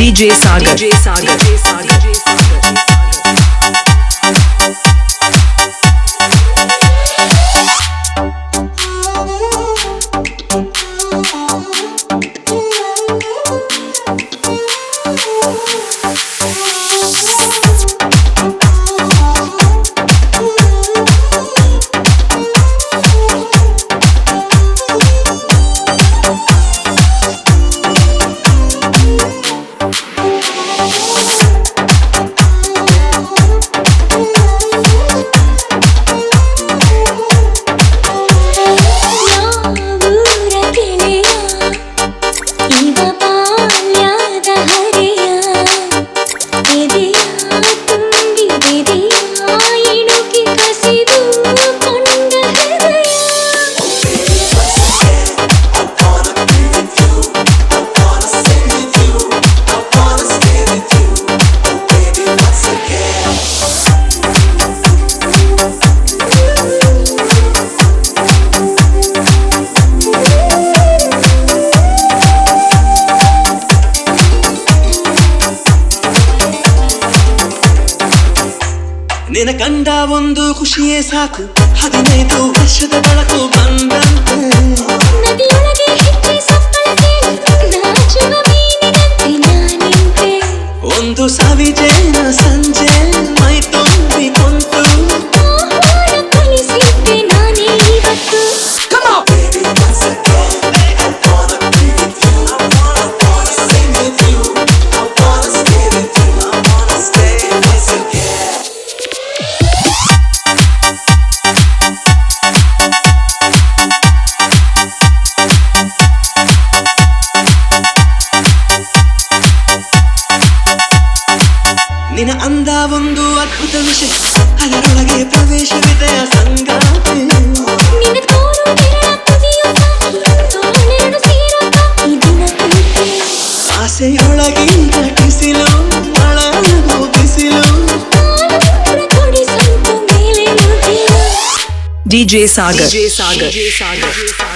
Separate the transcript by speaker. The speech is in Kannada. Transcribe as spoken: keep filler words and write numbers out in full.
Speaker 1: DJ Sagar DJ Sagar DJ Sagar DJ Sagar
Speaker 2: ನಿನ ಕಂಡ ಒಂದು ಖುಷಿಯೇ ಸಾಕು ಹದಿನೈದು ವರ್ಷದ ಬೆಳಕು ಬಂದಂತೆ
Speaker 3: ನದಿಯೊಳಗೆ ಹೆಜ್ಜೆ ಸಪ್ಪಳತೆ ನಾಚುವ ಮೀನಿನಂತೆ ನಾನಿಂತೆ
Speaker 2: ಒಂದು ಸವಿಜೇನ ಸಂಜೆ ಮೈ ತುಂಬಿ ಕುಂತು
Speaker 3: ಆಹಾರ ಕಲಿಸಿದ್ದೆ ನಾನೇ ಇವತ್ತು
Speaker 2: ನಿನ ಅಂದ ಒಂದು ಅದ್ಭುತ ವಿಷಯ ಅದರೊಳಗೆ ಪ್ರವೇಶವಿದೆ ಸಂಗಾತಿ
Speaker 3: ನಿನ್ನ ತೋರು ಬೆರಳ ಕುದಿಯುತ್ತ ತೋಳೆರಡು ಸೇರುತ್ತ ಈ ದಿನ ಕುಳಿತೆ
Speaker 2: ಆಸೆಯೊಳಗಿಂತ ಟಿಸಿಲು ಒಳಗು ಬಿಸಿಲು
Speaker 3: ಆಲೂರ ಕೊಡಿ ಸ್ವಲ್ಪ ಮೇಲೆ ಮುಗಿಲು
Speaker 1: DJ Sagar DJ Sagar DJ Sagar